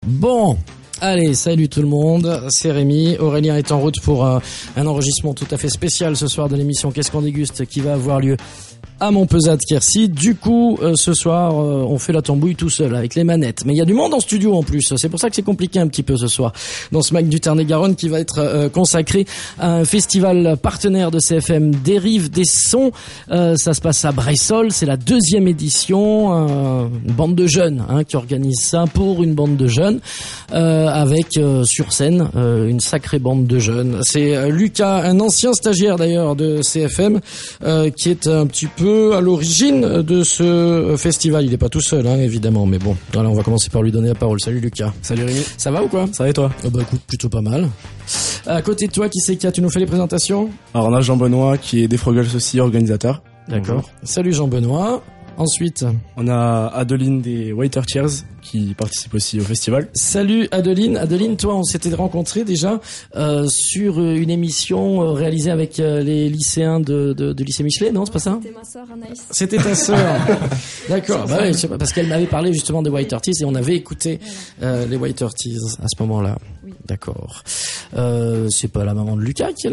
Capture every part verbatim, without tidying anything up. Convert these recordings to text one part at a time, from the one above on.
Bon, allez, salut tout le monde, c'est Rémi. Aurélien est en route pour un, un enregistrement tout à fait spécial ce soir de l'émission Qu'est-ce qu'on déguste qui va avoir lieu à Montpezat-Quercy. Du coup, euh, ce soir, euh, on fait la tambouille tout seul avec les manettes. Mais il y a du monde en studio en plus. C'est pour ça que c'est compliqué un petit peu ce soir dans ce Mac du Tarn-et-Garonne qui va être euh, consacré à un festival partenaire de C F M, Dérive des Sons. Euh, ça se passe à Bressolles. C'est la deuxième édition. Euh, une bande de jeunes hein, qui organise ça pour une bande de jeunes euh, avec euh, sur scène euh, une sacrée bande de jeunes. C'est euh, Lucas, un ancien stagiaire d'ailleurs de C F M, euh, qui est un petit peu à l'origine de ce festival. Il est pas tout seul, hein, évidemment, mais bon. Alors, on va commencer par lui donner la parole. Salut Lucas. Salut Rémi. Ça va ou quoi? Ça va et toi? Oh bah écoute, plutôt pas mal. À côté de toi, qui c'est qu'il y a? Tu nous fais les présentations? Alors on a Jean-Benoît qui est des Frogels aussi, organisateur. D'accord. Bonjour. Salut Jean-Benoît. Ensuite, on a Adeline des Whiter Tears qui participe aussi au festival. Salut Adeline. Adeline, toi, on s'était rencontrés déjà euh, sur une émission euh, réalisée avec euh, les lycéens de, de, de lycée Michelet, non, c'est pas ça? C'était ma sœur Anaïs. C'était ta sœur. D'accord. Bah oui, parce qu'elle m'avait parlé justement des Whiter Tears et on avait écouté euh, les Whiter Tears à ce moment-là. Oui. D'accord. Euh, c'est pas la maman de Lucas qui est là?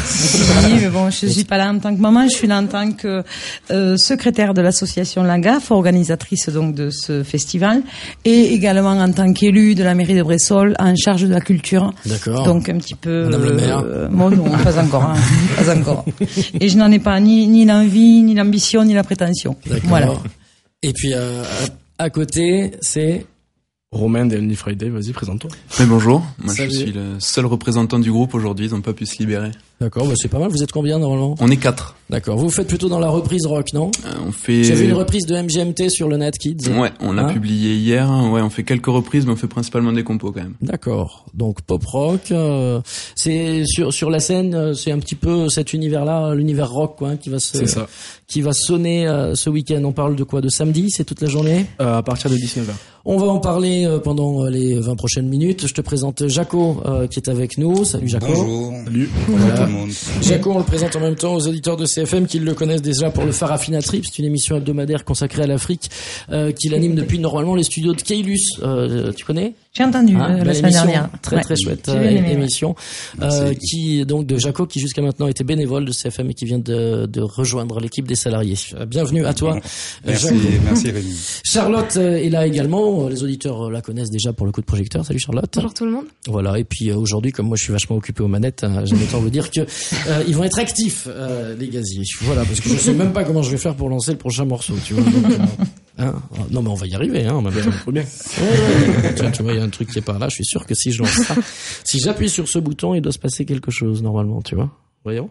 Oui, mais bon, je suis pas là en tant que maman, je suis là en tant que euh, secrétaire de l'association La Gaffe, organisatrice donc de ce festival, et également en tant qu'élue de la mairie de Bressolles en charge de la culture. D'accord. Donc un petit peu. Madame le maire. Euh, bon, non, pas encore, hein, pas encore. Et je n'en ai pas ni ni l'envie, ni l'ambition, ni la prétention. D'accord. Voilà. Et puis euh, à côté, c'est Romain des Only Friday, vas-y, présente-toi. Oui, bonjour, moi Salut. je suis le seul représentant du groupe aujourd'hui, ils n'ont pas pu se libérer. D'accord, bah c'est pas mal. Vous êtes combien normalement? On est quatre. D'accord. Vous faites plutôt dans la reprise rock, non? Euh, on fait... J'ai vu une reprise de M G M T sur le Net Kids. Ouais, on l'a Hein publié hier. Ouais, on fait quelques reprises, mais on fait principalement des compos quand même. D'accord. Donc pop rock, euh, c'est sur sur la scène, euh, c'est un petit peu cet univers-là, l'univers rock, quoi, hein, qui va se C'est ça. qui va sonner euh, ce week-end. On parle de quoi? De samedi? C'est toute la journée? Euh, à partir de dix-neuf heures. On va en parler euh, pendant euh, les vingt prochaines minutes. Je te présente Jaco euh, qui est avec nous. Salut Jaco. Bonjour. Salut. Bonjour Voilà. tout le monde. Jaco, on le présente en même temps aux auditeurs de C F M qui le connaissent déjà pour le Farafina Trip. C'est une émission hebdomadaire consacrée à l'Afrique euh, qu'il anime depuis normalement les studios de Keylus. Euh, tu connais? J'ai entendu Hein, euh, la belle semaine émission, dernière. très Ouais. très chouette J'ai euh, bien aimé, ouais. émission Merci. euh, qui donc de Jaco qui jusqu'à maintenant était bénévole de C F M et qui vient de, de rejoindre l'équipe des salariés. Euh, Bienvenue à toi. Merci, Jaco. merci Rémi. Charlotte euh, est là également. Les auditeurs euh, la connaissent déjà pour le coup de projecteur. Salut Charlotte. Bonjour tout le monde. Voilà. Et puis euh, aujourd'hui, comme moi je suis vachement occupé aux manettes, hein, j'aime autant vous dire que euh, ils vont être actifs euh, les gaziers. Voilà, parce que je sais même pas comment je vais faire pour lancer le prochain morceau. Tu vois. Donc, euh, hein non mais on va y arriver. Hein, en même temps. Trop bien. Ouais, ouais. tu, tu vois, il y a un truc qui est par là. Je suis sûr que si je lance ça, si j'appuie sur ce bouton, il doit se passer quelque chose normalement. Tu vois. Voyons.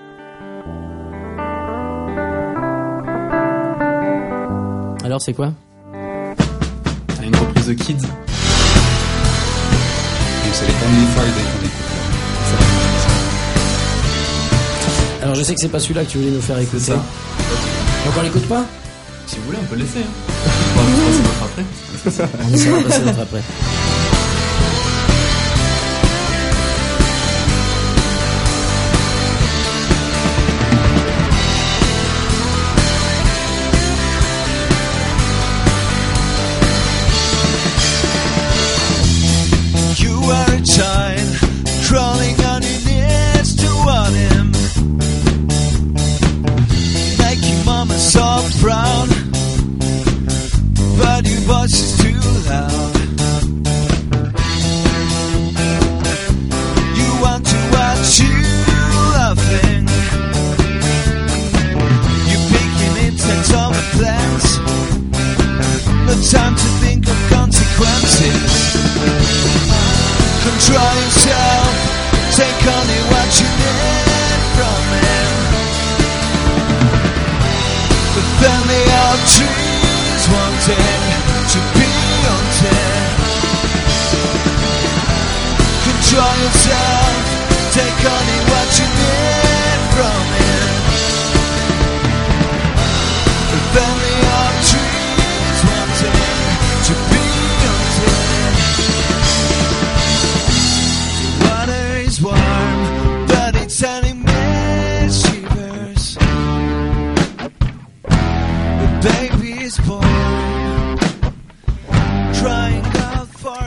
Alors c'est quoi? C'est une reprise de Kids. Donc c'est les Only Friday qu'on écoute. Alors je sais que c'est pas celui-là que tu voulais nous faire écouter. ça. Donc on l'écoute pas? Si vous voulez, on peut le laisser. Hein. On va passer votre après. On essaiera de passer notre après. You are a child crawling on your knees toward him, making mama so proud, but your voice is too loud. You want to watch you laughing, you're picking insects on the plants, no time to think of consequences. Control yourself, take only what you need from him. The family of trees wanting to be haunted. Control yourself, take only what you need from him. The family of trees wanting to be haunted. Water is warm, but it's sending me shivers. The baby is born, crying out for attention.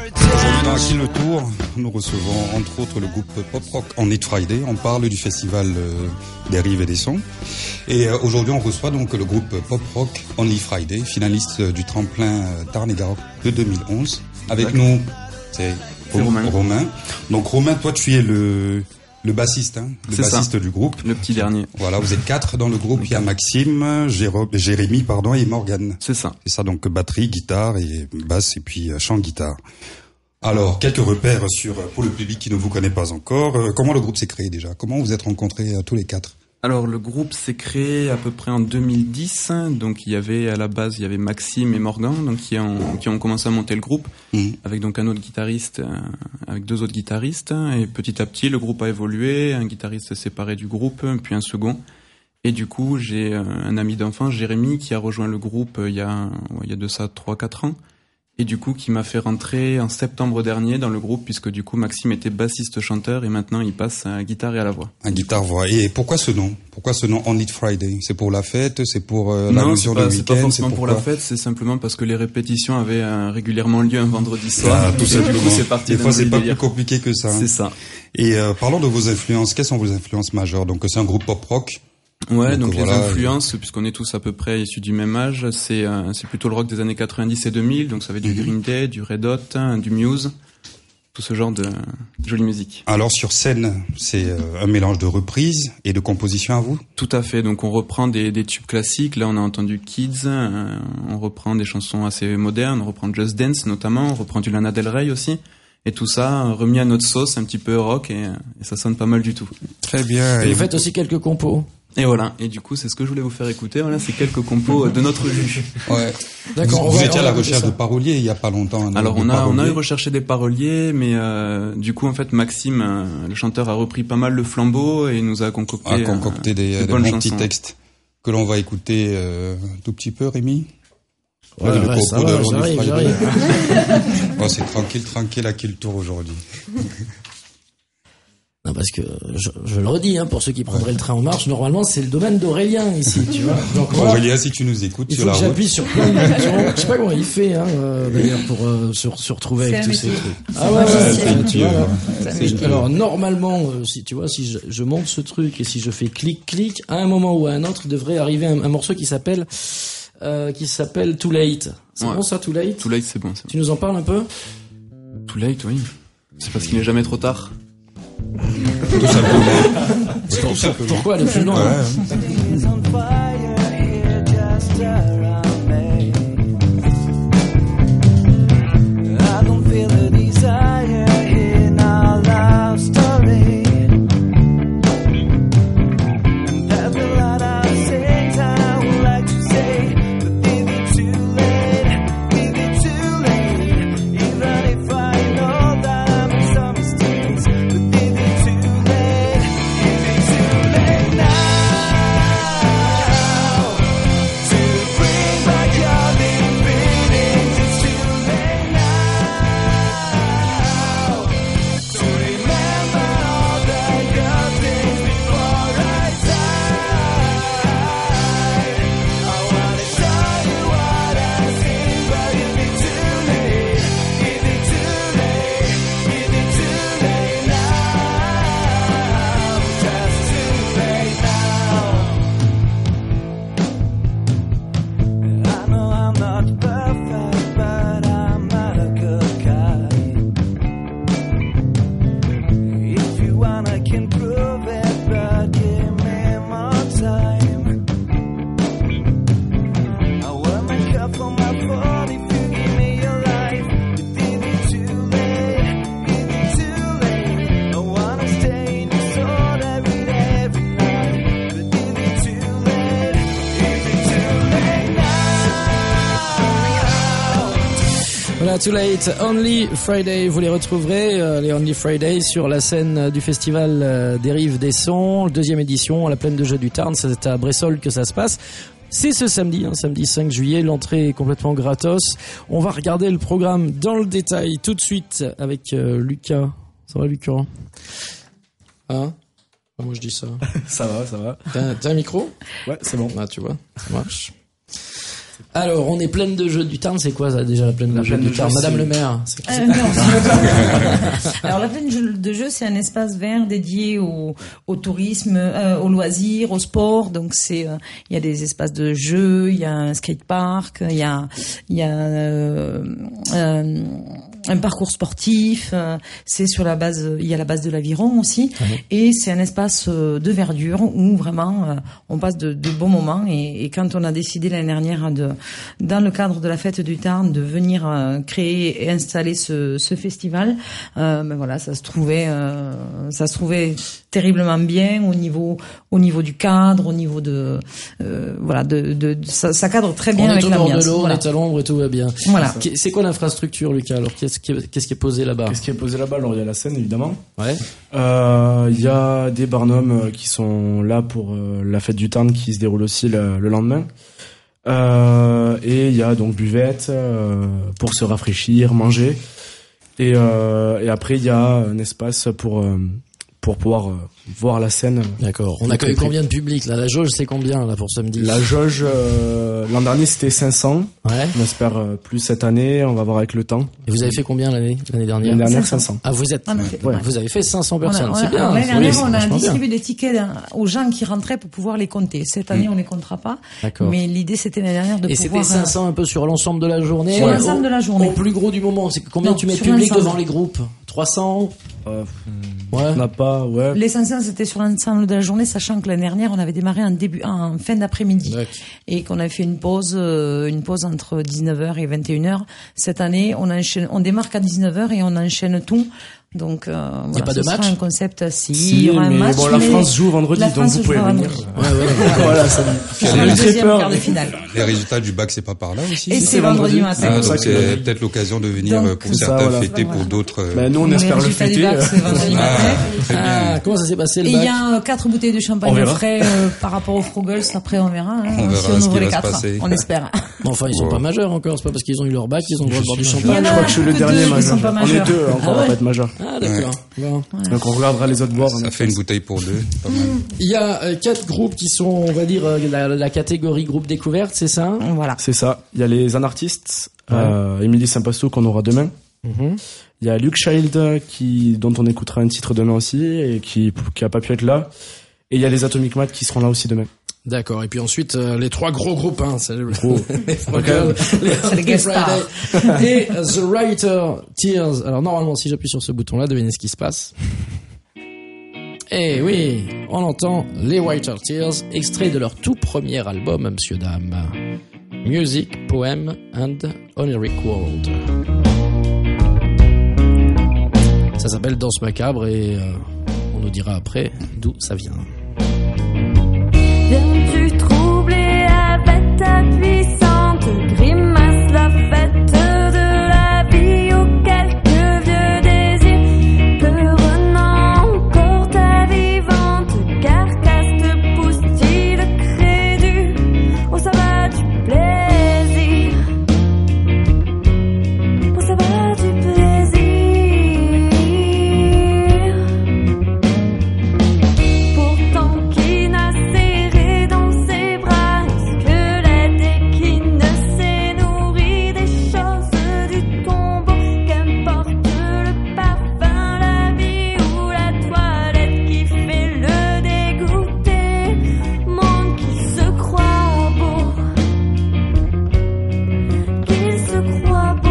Aujourd'hui dans Kill le Tour, nous recevons entre autres le groupe Pop Rock On It Friday. On parle du festival euh, des Rives et des Sons. Et euh, aujourd'hui on reçoit donc le groupe Pop Rock On It Friday, finaliste euh, du tremplin euh, Tarn-et-Garonne de deux mille onze. Avec Exact. nous, c'est Romain. Romain. Donc Romain, toi tu es le le bassiste, hein, le C'est bassiste ça. du groupe. Le petit dernier. Voilà, vous êtes quatre dans le groupe. Il y a Maxime, Jéro- Jérémy, pardon, et Morgane. C'est ça. C'est ça, donc batterie, guitare et basse et puis euh, chant guitare. Alors, quelques repères sur pour le public qui ne vous connaît pas encore. Euh, comment le groupe s'est créé déjà? Comment vous êtes rencontrés euh, tous les quatre? Alors le groupe s'est créé à peu près en deux mille dix, donc il y avait à la base il y avait Maxime et Morgan donc qui ont qui ont commencé à monter le groupe Mmh. avec donc un autre guitariste euh, avec deux autres guitaristes et petit à petit le groupe a évolué, un guitariste s'est séparé du groupe puis un second et du coup j'ai euh, un ami d'enfance Jérémy qui a rejoint le groupe euh, il y a ouais, il y a de ça trois quatre ans. Et du coup, qui m'a fait rentrer en septembre dernier dans le groupe, puisque du coup, Maxime était bassiste-chanteur et maintenant il passe à la guitare et à la voix. Un guitare-voix. Et pourquoi ce nom? Pourquoi ce nom On It Friday? C'est pour la fête? C'est pour euh, Non, c'est l'allusion du pas, c'est pas week-end? forcément pour la fête, c'est simplement parce que les répétitions avaient euh, régulièrement lieu un vendredi soir. Ah, tout Et du simplement. coup, c'est parti Des d'un fois, c'est joli pas délire. plus compliqué que ça. hein. C'est ça. Et euh, parlons de vos influences. Quelles sont vos influences majeures? Donc, c'est un groupe pop-rock. Ouais, Donc, donc, voilà, les influences, puisqu'on est tous à peu près issus du même âge, c'est euh, c'est plutôt le rock des années quatre-vingt-dix et deux mille, donc ça va être du Mhm. Green Day, du Red Hot, hein, du Muse, tout ce genre de, de jolie musique. Alors, sur scène, c'est euh, un mélange de reprises et de compositions à vous? Tout à fait, donc on reprend des, des tubes classiques, là on a entendu Kids, euh, on reprend des chansons assez modernes, on reprend Just Dance notamment, on reprend du Lana Del Rey aussi, et tout ça euh, remis à notre sauce, un petit peu rock, et, et ça sonne pas mal du tout. Très bien. Et Et vous faites aussi quelques compos. Et voilà, et du coup c'est ce que je voulais vous faire écouter, voilà, c'est quelques compos de notre jus. Ouais. D'accord, Vous, on vous va- étiez on à la va écouter recherche ça. de paroliers il y a pas longtemps. Alors de on a on a paroliers. eu recherché des paroliers, mais euh, du coup en fait Maxime, euh, le chanteur, a repris pas mal le flambeau et nous a concocté, à concocter euh, des, de des bonnes bons chansons. petits textes que l'on va écouter euh, un tout petit peu, Rémi. Ouais, Le ouais, propos ça de va, Ronnie j'arrive, Friday. j'arrive. Oh, c'est tranquille, tranquille à qui le tour aujourd'hui. Non, parce que je, je le redis, hein, pour ceux qui prendraient le train en marche, normalement c'est le domaine d'Aurélien ici, tu vois. Donc voilà, Aurélien, si tu nous écoutes il sur faut la que route. j'appuie sur plein de boutons. Je sais pas comment il fait, hein, euh, d'ailleurs, pour euh, se, se retrouver C'est avec un tous ces métier. trucs. Ah ouais, Ouais, ouais, c'est tu métier, vois, là. ouais. C'est Et métier. alors normalement, euh, si tu vois, si je, je monte ce truc et si je fais clic clic, à un moment ou à un autre, devrait arriver un, un morceau qui s'appelle euh, qui s'appelle Too Late. C'est Ouais. bon ça, Too Late? Too Late c'est bon, c'est bon. Tu nous en parles un peu? Too Late, oui. C'est parce qu'il n'est jamais trop tard. Tout simplement. Tout simplement. Pourquoi le plus long? Ouais. Is on fire here just around me. I don't feel the desire in our love story. And there's a lot of things I would like to say, but is it too late? Is it too late? Even if I know that I made some mistakes, but is it too late? Is it too late now? To bring back all these feelings, it's too late now. To remember all the good things before I die. I wanna tell you what I think, but is it too late? Is it too late? Is it too late now? Just too late now. I know I'm not perfect, but I'm not a good guy. If you want, I can prove it, but give me more time. I wear my cup on my phone if you give me your life. But is it too late? Is it too late? I wanna stay in your soul every day, every night. But is it too late? Is it too late now? Voilà, Too Late, Only Friday, vous les retrouverez, euh, les Only Friday, sur la scène euh, du festival euh, des Rives des Sons, deuxième édition, à la plaine de Jeux du Tarn, c'est à Bressolles que ça se passe. C'est ce samedi, hein, samedi cinq juillet, l'entrée est complètement gratos. On va regarder le programme dans le détail tout de suite avec euh, Lucas. Ça va Lucas? Hein? Ah, moi je dis ça. Ça va, ça va. T'as, t'as un micro? Ouais, c'est bon. Ah, tu vois, ça marche. Alors, on est pleine de jeux du Tarn. C'est quoi ça déjà la plaine de jeux du Tarn, Madame le maire? C'est... Euh, non, c'est... Alors la plaine de jeux, c'est un espace vert dédié au, au tourisme, euh, au loisir, au sport. Donc c'est, euh, il y a des espaces de jeux, il y a un skatepark, il y a, il y a euh, euh, un parcours sportif. Euh, c'est sur la base, il y a la base de l'Aviron aussi, ouais. Et c'est un espace de verdure où vraiment euh, on passe de, de bons moments. Et, et quand on a décidé l'année dernière de dans le cadre de la fête du Tarn, de venir euh, créer et installer ce, ce festival, euh, ben voilà, ça se trouvait, euh, ça se trouvait terriblement bien au niveau, au niveau du cadre, au niveau de, euh, voilà, de, de, de ça, ça cadre très bien on avec l'ambiance. On est au bord de l'eau, voilà. On est à l'ombre et tout va bien. Voilà. C'est quoi l'infrastructure, Lucas? Alors qu'est-ce qui est, qu'est-ce qui est posé là-bas? Qu'est-ce qui est posé là-bas? Alors il y a la scène évidemment. Ouais. Euh, il y a des barnums qui sont là pour euh, la fête du Tarn qui se déroule aussi le, le lendemain. Euh, et il y a donc buvette euh, pour se rafraîchir, manger, et, euh, et après il y a un espace pour euh, pour pouvoir euh, voir la scène. D'accord. On accueille combien de public là? La jauge c'est combien là pour samedi? La jauge euh, l'an dernier c'était cinq cents. Ouais. On espère euh, plus cette année. On va voir avec le temps. Et vous avez fait combien l'année l'année dernière? L'année dernière cinq cents. Ah vous êtes. Ah, fait, ouais. Vous avez fait cinq cents personnes. On a, c'est on a, bien. L'année dernière oui, on a distribué bien. des tickets aux gens qui rentraient pour pouvoir les compter. Cette année mmh. on les comptera pas. D'accord. Mais l'idée c'était l'année dernière de et pouvoir. Et c'était cinq cents un peu sur l'ensemble de la journée. Sur l'ensemble de la journée. Au plus gros du moment. C'est combien non, tu mets de public devant les groupes? trois cents. Euh, ouais. On n'a pas. Ouais. Les cinq cents c'était sur l'ensemble de la journée, sachant que l'année dernière on avait démarré en début, en fin d'après-midi, D'accord. Et qu'on avait fait une pause, euh, une pause entre dix-neuf heures et vingt et une heures. Cette année, on enchaîne, on démarque à dix-neuf heures et on enchaîne tout. Donc, euh, il voilà, n'y a pas de match. Un concept, si, si il y aura un mais match. Bon, la mais France joue vendredi, donc vous pouvez venir. Ouais, ouais, ouais. Voilà, ça sera le deuxième quart de finale. Les résultats du bac, c'est pas par là aussi. Et c'est vendredi matin. Ah, donc c'est peut-être l'occasion de venir donc, pour certains ça, voilà. fêter, pour d'autres. Ben nous, on espère le fêter. Bac, c'est vendredi matin. Ah, comment ça s'est passé le bac? Et il y a quatre bouteilles de champagne au frais euh, par rapport aux Frogles. Après, on verra. Hein, on verra si on ce ouvre qui les va quatre, se passer. on espère. Bon, enfin, ils sont pas majeurs encore. C'est pas parce qu'ils ont eu leur bac qu'ils ont le droit de boire du champagne. Je crois que je suis le dernier majeur. On est deux encore à pas être majeur. Ah d'accord. Donc on regardera les autres boire. Ça fait une bouteille pour deux. Pas mal. Il y a euh, quatre groupes qui sont, on va dire, euh, la, la catégorie groupe découverte, c'est ça? Voilà. C'est ça. Il y a les anartistes, ouais. euh, Émilie Saint-Pastou qu'on aura demain. Mm-hmm. Il y a Luke Child qui, dont on écoutera un titre demain aussi et qui, qui a pas pu être là. Et il y a les Atomic Mat qui seront là aussi demain. D'accord. Et puis ensuite, euh, les trois gros groupes, hein, c'est le, oh. les Frogles, les, les Guest Stars et uh, The Writer Tears. Alors normalement, si j'appuie sur ce bouton-là, devinez ce qui se passe. Eh oui, on entend les Writer Tears, extrait de leur tout premier album, Monsieur Dame. Music, Poem and Oniric World. Ça s'appelle Danse Macabre et euh, on nous dira après d'où ça vient. Viens-tu troubler avec ta puissante grimace la fête de la vie où quelques vieux désirs peuvent revenant encore ta vivante carcasse te pousse-t-il de crédule. Oh ça va du plaisir. Oh ça va du plaisir. Pourtant qui n'a serré dans ses bras squelette et qui ne s'est nourri des choses du tombeau, qu'importe le parfum, la vie ou la toilette qui fait le dégoûter, monde qui se croit beau, qu'il se croit beau.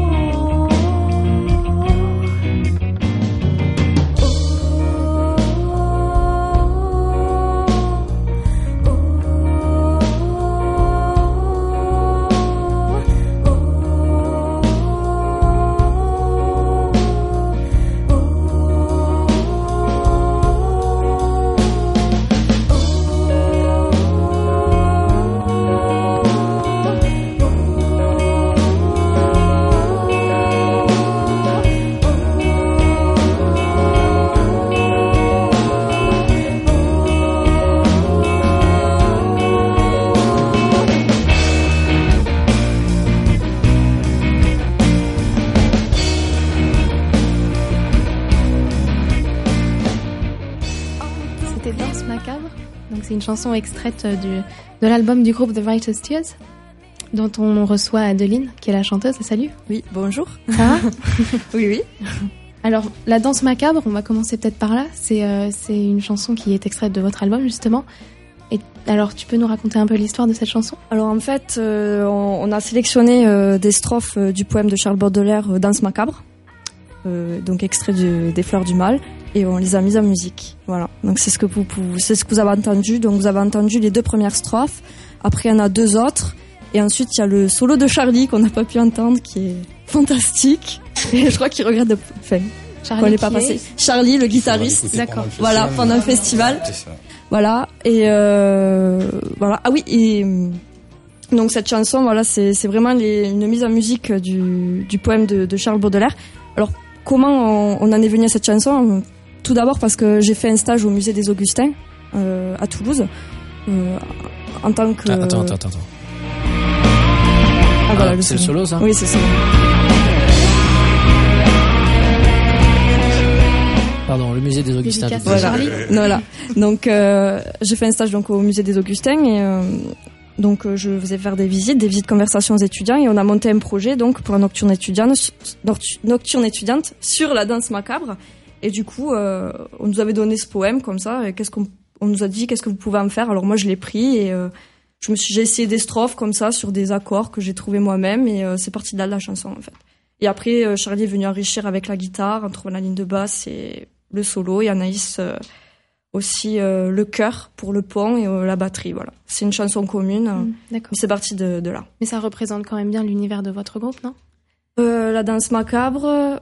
C'était Danse Macabre, donc c'est une chanson extraite du, de l'album du groupe The Writer's Tears. dont on reçoit Adeline, qui est la chanteuse. Salut. Oui, bonjour. Ça va? Oui, oui. Alors, La danse macabre, on va commencer peut-être par là. C'est, euh, c'est une chanson qui est extraite de votre album, justement. Et alors, tu peux nous raconter un peu l'histoire de cette chanson? Alors, en fait, euh, on, on a sélectionné euh, des strophes euh, du poème de Charles Baudelaire, euh, Danse macabre, euh, donc extrait du, des Fleurs du Mal, et on les a mises en musique. Voilà. Donc, c'est ce que vous, vous, c'est ce que vous avez entendu. Donc, vous avez entendu les deux premières strophes. Après, il y en a deux autres. Et ensuite, il y a le solo de Charlie qu'on n'a pas pu entendre, qui est fantastique. Et je crois qu'il regrette de... Enfin, Charlie qu'on l'ait pas qui passé. est... Charlie, le guitariste. D'accord. Voilà, pendant le festival. Voilà. Et euh, voilà. Ah oui. Et donc cette chanson, voilà, c'est c'est vraiment les, une mise en musique du du poème de, de Charles Baudelaire. Alors comment on, on en est venu à cette chanson? Tout d'abord parce que j'ai fait un stage au musée des Augustins euh, à Toulouse euh, en tant que. Ah, attends, attends, attends. Ah, voilà, ah, le c'est solo. le solo, ça? Oui, c'est ça. Pardon, le musée des Augustins. Voilà. Charlie. Voilà. Donc euh, j'ai fait un stage donc au musée des Augustins et euh, donc euh, je faisais faire des visites, des visites conversations aux étudiants et on a monté un projet donc pour un nocturne étudiante, nocturne étudiante sur la danse macabre et du coup euh, on nous avait donné ce poème comme ça et qu'est-ce qu'on on nous a dit qu'est-ce que vous pouvez en faire. Alors moi je l'ai pris et euh, je me suis j'ai essayé des strophes comme ça sur des accords que j'ai trouvé moi-même et euh, c'est parti de là la chanson en fait. Et après euh, Charlie est venu enrichir avec la guitare en trouvant la ligne de basse et le solo et Anaïs euh, aussi euh, le chœur pour le pont et euh, la batterie. Voilà, c'est une chanson commune. Mmh, d'accord. C'est parti de, de là. Mais ça représente quand même bien l'univers de votre groupe, non? Euh, la danse macabre.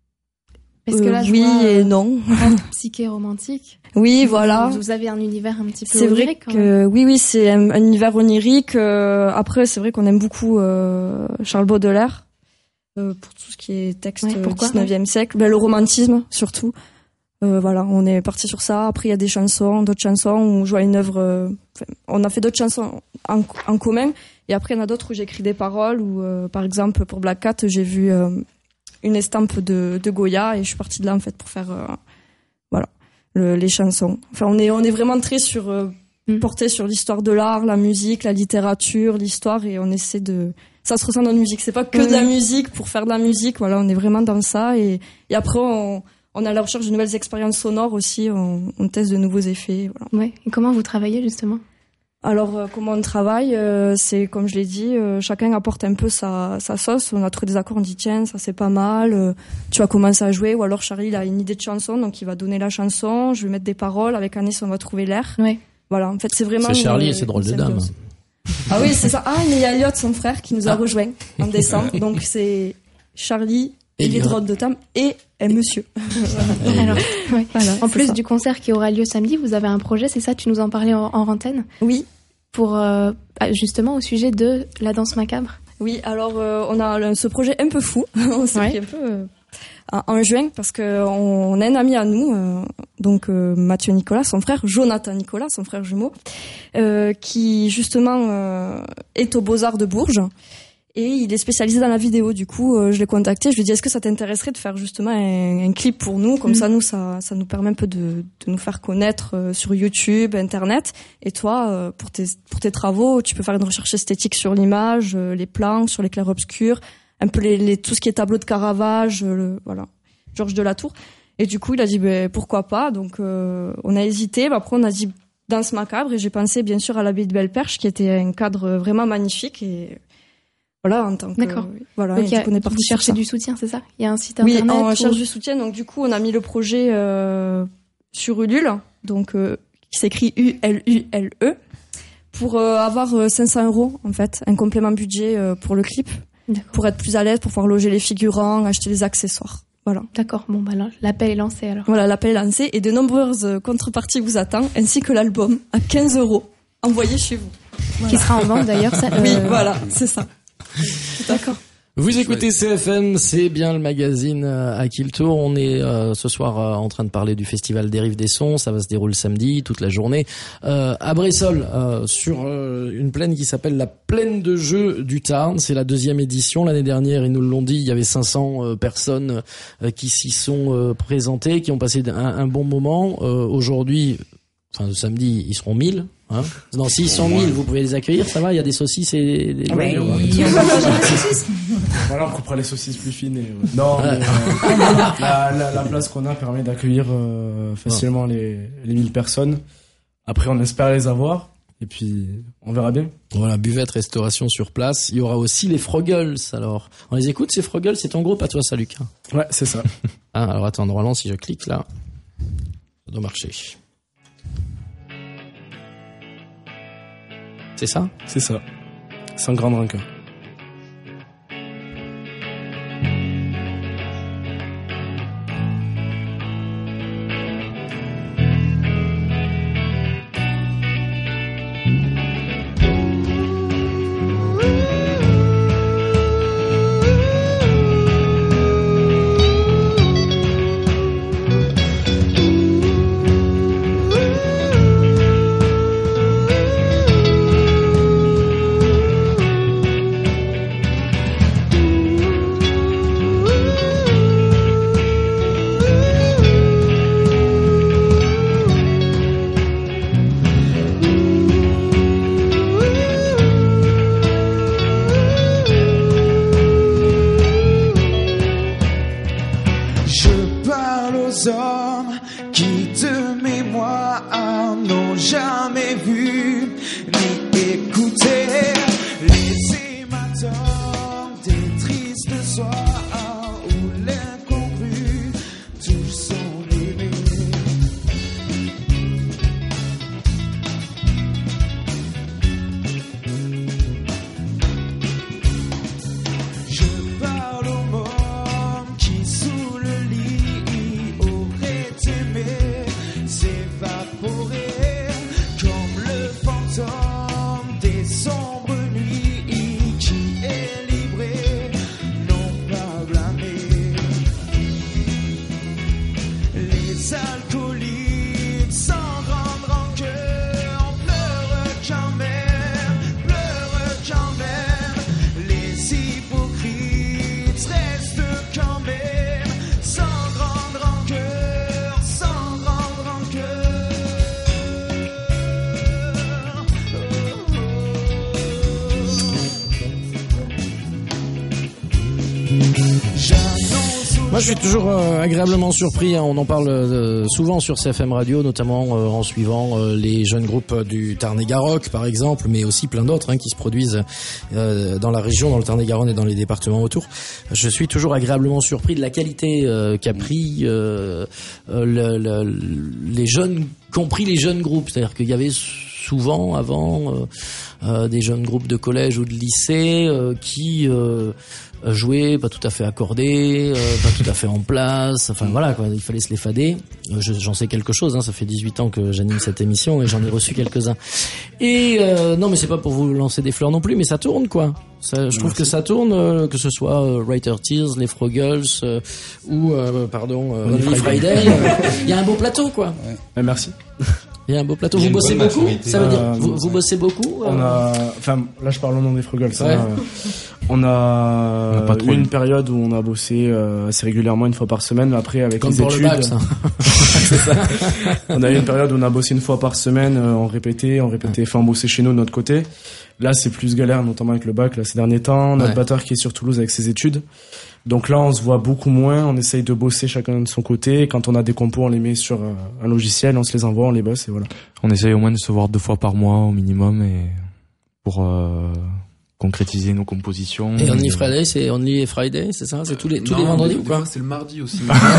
Parce que là, euh, je oui vois, et euh, non. Psyché romantique. Oui, voilà. Vous, vous avez un univers un petit peu c'est vrai onirique, quand que même. oui, oui, c'est un, un univers onirique. Euh, après, c'est vrai qu'on aime beaucoup euh, Charles Baudelaire euh, pour tout ce qui est texte Ouais, pourquoi, dix-neuvième ouais. siècle. Ben, le romantisme surtout. Euh, voilà, on est parti sur ça. Après, il y a des chansons, d'autres chansons où je vois une œuvre. Euh, on a fait d'autres chansons en, en commun. Et après, il y en a d'autres où j'écris des paroles. Ou euh, par exemple, pour Black Cat, j'ai vu euh, une estampe de, de Goya et je suis partie de là en fait pour faire euh, voilà le, les chansons. Enfin, on est on est vraiment très sur euh, Mm. porté sur l'histoire de l'art, la musique, la littérature, l'histoire et on essaie de. Ça se ressent dans la musique. C'est pas que Oui. de la musique pour faire de la musique. Voilà, on est vraiment dans ça et, et après on On est à la recherche de nouvelles expériences sonores aussi, on, on teste de nouveaux effets. Voilà. Ouais. Et comment vous travaillez justement? Alors euh, comment on travaille, euh, c'est comme je l'ai dit, euh, chacun apporte un peu sa, sa sauce. On a trouvé des accords, on dit tiens ça c'est pas mal, euh, tu vas commencer à jouer. Ou alors Charlie il a une idée de chanson, donc il va donner la chanson, je vais mettre des paroles, avec Anis on va trouver l'air. Ouais. Voilà, en fait c'est vraiment... C'est Charlie euh, et ses drôles de une dames. symbiose. Ah oui c'est ça, ah mais il y a Elliot son frère qui nous a Ah. rejoint en décembre, donc c'est Charlie... Et les Elliot. drôles de dames et un monsieur. Alors, ouais. Voilà, En c'est plus ça. du concert qui aura lieu samedi, vous avez un projet, c'est ça? Tu nous en parlais en, en antenne? Oui. Pour euh, justement au sujet de la danse macabre. Oui, alors euh, on a le- ce projet un peu fou, on s'est Ouais. pris un peu euh, en en juin parce que on, on a un ami à nous, euh, donc euh, Mathieu Nicolas, son frère, Jonathan Nicolas, son frère jumeau, euh, qui justement euh, est aux Beaux-Arts de Bourges et il est spécialisé dans la vidéo. Du coup, euh, je l'ai contacté, je lui ai dit est-ce que ça t'intéresserait de faire justement un, un clip pour nous, comme Mhm. ça nous ça ça nous permet un peu de, de nous faire connaître euh, sur YouTube, Internet. Et toi, euh, pour tes pour tes travaux, tu peux faire une recherche esthétique sur l'image, euh, les plans, sur les clairs-obscurs, un peu les, les tout ce qui est tableau de Caravage, euh, le, voilà, Georges Delatour. Et du coup, il a dit ben pourquoi pas. Donc euh, on a hésité, mais après on a dit danse macabre et j'ai pensé bien sûr à l'abbaye de Belle-Perche qui était un cadre vraiment magnifique et voilà en tant que D'accord. voilà. Donc, et il y a- du coup, on est vous parti sur cherchez ça. du soutien, c'est ça? Il y a un site Oui, internet on ou- cherche du soutien. Donc du coup, on a mis le projet euh, sur Ulule, donc euh, qui s'écrit U L U L E, pour euh, avoir euh, cinq cents euros en fait, un complément budget euh, pour le clip, D'accord. pour être plus à l'aise, pour pouvoir loger les figurants, acheter les accessoires. Voilà. D'accord. Bon, bah là, l'appel est lancé alors. Voilà, l'appel est lancé et de nombreuses euh, contreparties vous attendent, ainsi que l'album à quinze euros envoyé chez vous. Qui sera en vente d'ailleurs. Ça, Oui, euh, voilà, c'est ça. D'accord. Vous écoutez C F M, c'est bien le magazine euh, à qui le tour. On est euh, ce soir euh, en train de parler du festival des Rives des Sons. Ça va se dérouler samedi, toute la journée, euh, à Bressol, euh, sur euh, une plaine qui s'appelle la Plaine de Jeux du Tarn. C'est la deuxième édition. L'année dernière, ils nous l'ont dit, il y avait cinq cents euh, personnes euh, qui s'y sont euh, présentées, qui ont passé un, un bon moment. Euh, aujourd'hui, enfin samedi, ils seront mille. Hein non, s'ils sont mille, vous pouvez les accueillir, ça va. Il y a des saucisses et des. Ah ouais, ben, ouais. ils ont partagé les saucisses. Voilà, on coupera les saucisses plus fines. Et, ouais. Non, mais, euh, la, la, la place qu'on a permet d'accueillir euh, facilement les, les mille personnes. Après, on espère les avoir. Et puis, on verra bien. Voilà, buvette, restauration sur place. Il y aura aussi les Frogles. Alors, on les écoute, ces Frogles. C'est ton groupe à toi, ça, Lucas. Ouais, c'est ça. Ah, alors attends, normalement, si je clique là, ça doit marcher. C'est ça? C'est ça. Sans grande rancœur. Moi, je suis toujours euh, agréablement surpris. Hein. On en parle euh, souvent sur C F M Radio, notamment euh, en suivant euh, les jeunes groupes du Tarn-et-Garonne, par exemple, mais aussi plein d'autres hein, qui se produisent euh, dans la région, dans le Tarn-et-Garonne et dans les départements autour. Je suis toujours agréablement surpris de la qualité euh, qu'a pris euh, euh, le, le, les jeunes, compris les jeunes groupes. C'est-à-dire qu'il y avait souvent avant euh, euh, des jeunes groupes de collège ou de lycée euh, qui euh, jouaient pas tout à fait accordés, euh, pas tout à fait en place, enfin voilà quoi, il fallait se les fader. Euh, je, j'en sais quelque chose, hein, ça fait dix-huit ans que j'anime cette émission et j'en ai reçu quelques-uns. Et euh, non mais c'est pas pour vous lancer des fleurs non plus, mais ça tourne quoi. Ça, je trouve Merci. que ça tourne, euh, que ce soit euh, Writer Tears, les Frogles euh, ou euh, pardon euh, Only Friday. Il y a un beau plateau quoi. Ouais. Ouais, merci. Il y a un beau plateau. Vous bossez beaucoup? Ça veut dire euh, vous, vous bossez beaucoup? On a, enfin, là je parle au nom des Frogles. Ouais. Hein, on a, on a eu une période où on a bossé euh, assez régulièrement, une fois par semaine. Après, avec Comme les pour études, le bac, ça. C'est ça. On a eu une période où on a bossé une fois par semaine, euh, on répétait, on répétait, enfin on bossait chez nous de notre côté. Là, c'est plus galère, notamment avec le bac. Là, ces derniers temps, notre ouais. batteur qui est sur Toulouse avec ses études. Donc là, on se voit beaucoup moins. On essaye de bosser chacun de son côté. Quand on a des compos, on les met sur euh, un logiciel, on se les envoie, on les bosse et voilà. On essaye au moins de se voir deux fois par mois au minimum et pour euh, concrétiser nos compositions. Et Only Friday, c'est Only Friday, c'est ça? C'est tous les tous non, les vendredis ou quoi? C'est le mardi aussi.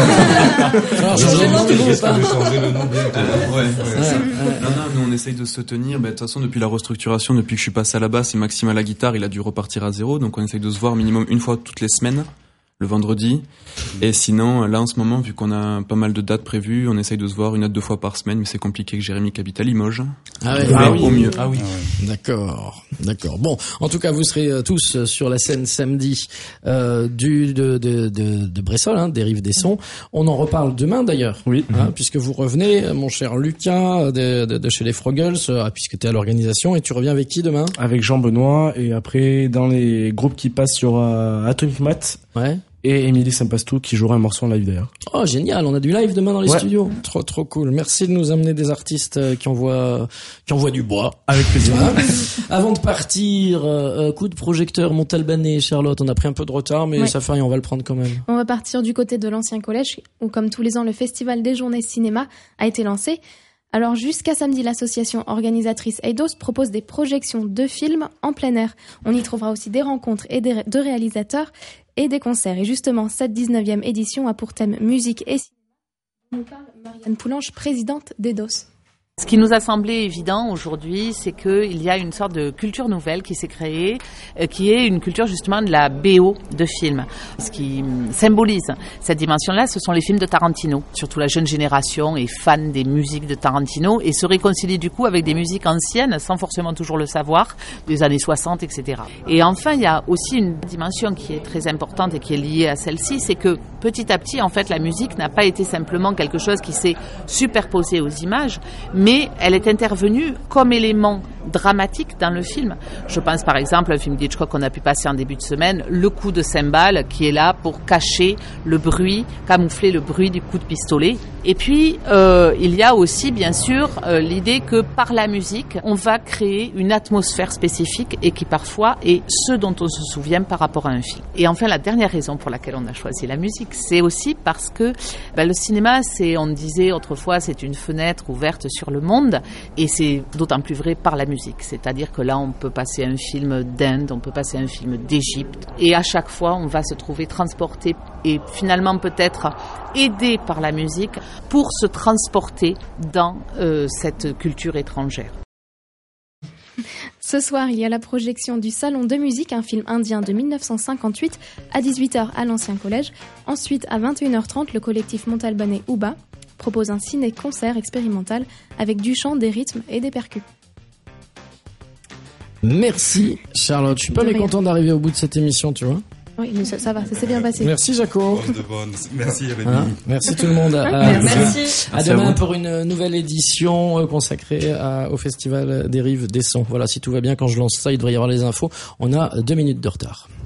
Alors, changer le nom du groupe, hein. Changer le nom bientôt. Ouais, ouais. ouais. Non, non, nous on essaye de se tenir. Bah, de toute façon, depuis la restructuration, depuis que je suis passé à la basse et Maxime à la guitare, il a dû repartir à zéro. Donc on essaye de se voir minimum une fois toutes les semaines. Le vendredi. Et sinon, là, en ce moment, vu qu'on a pas mal de dates prévues, on essaye de se voir une à deux fois par semaine, mais c'est compliqué que Jérémy qui habite à Limoges. Ah, ouais, ah oui. Au mieux. Ah oui. Ah ouais. D'accord. D'accord. Bon. En tout cas, vous serez tous sur la scène samedi, euh, du, de, de, de, de Bressol, hein, des Rives des Sons. On en reparle demain, d'ailleurs. Oui. Hein, mm-hmm. Puisque vous revenez, mon cher Lucas, de, de, de chez les Frogles, euh, puisque t'es à l'organisation, et tu reviens avec qui demain? Avec Jean Benoît, et après, dans les groupes qui passent, il y aura Atomic Mat. Ouais. et Émilie Saint-Pastou qui jouera un morceau en live d'ailleurs. Oh génial, on a du live demain dans les Ouais. studios. Trop trop cool. Merci de nous amener des artistes euh, qui envoient qui envoient du bois. Avec plaisir. Voilà. Avant de partir, euh, coup de projecteur Montalbanais, Charlotte, on a pris un peu de retard mais Ouais. ça fait rien, on va le prendre quand même. On va partir du côté de l'ancien collège où, comme tous les ans, le Festival des Journées Cinéma a été lancé. Alors, jusqu'à samedi, l'association organisatrice Eidos propose des projections de films en plein air. On y trouvera aussi des rencontres et des ré- de réalisateurs et des concerts. Et justement, cette dix-neuvième édition a pour thème musique et cinéma. On nous parle Marianne Poulange, présidente d'Eidos. Ce qui nous a semblé évident aujourd'hui, c'est qu'il y a une sorte de culture nouvelle qui s'est créée, euh, qui est une culture justement de la B O de films. Ce qui hum, symbolise cette dimension-là, ce sont les films de Tarantino. Surtout la jeune génération est fan des musiques de Tarantino et se réconcilie du coup avec des musiques anciennes, sans forcément toujours le savoir, des années soixante, et cetera. Et enfin, il y a aussi une dimension qui est très importante et qui est liée à celle-ci, c'est que petit à petit, en fait, la musique n'a pas été simplement quelque chose qui s'est superposé aux images, mais elle est intervenue comme élément dramatique dans le film. Je pense par exemple à un film d'Hitchcock qu'on a pu passer en début de semaine, Le coup de cymbale, qui est là pour cacher le bruit, camoufler le bruit du coup de pistolet. Et puis, euh, il y a aussi, bien sûr, euh, l'idée que par la musique, on va créer une atmosphère spécifique et qui parfois est ce dont on se souvient par rapport à un film. Et enfin, la dernière raison pour laquelle on a choisi la musique, c'est aussi parce que ben, le cinéma, c'est, on disait autrefois, c'est une fenêtre ouverte sur le monde, et c'est d'autant plus vrai par la musique. C'est-à-dire que là, on peut passer un film d'Inde, on peut passer un film d'Égypte, et à chaque fois, on va se trouver transporté et finalement peut-être aidé par la musique pour se transporter dans euh, cette culture étrangère. Ce soir, il y a la projection du Salon de musique, un film indien de mille neuf cent cinquante-huit, à dix-huit heures à l'ancien collège. Ensuite, à vingt et une heures trente, le collectif montalbanais Ouba propose un ciné-concert expérimental avec du chant, des rythmes et des percus. Merci Charlotte, je suis pas De rien. mécontent d'arriver au bout de cette émission, tu vois. Oui, mais ça, ça va, ça s'est bien passé. Merci Jaco. De bonne. Merci Rémi. Hein, merci tout le monde. À, à- Merci. à demain pour une nouvelle édition euh, consacrée à- au Festival des Rives des Sons. Voilà, si tout va bien, quand je lance ça, il devrait y avoir les infos. On a deux minutes de retard.